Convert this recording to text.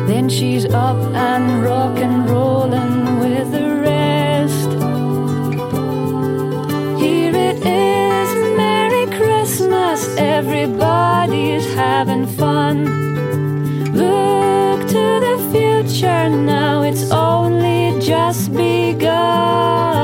Then she's up and rock and rollin' with the rest. Here it is, Merry Christmas, everybody's having fun. Look to the future now, it's only just begun.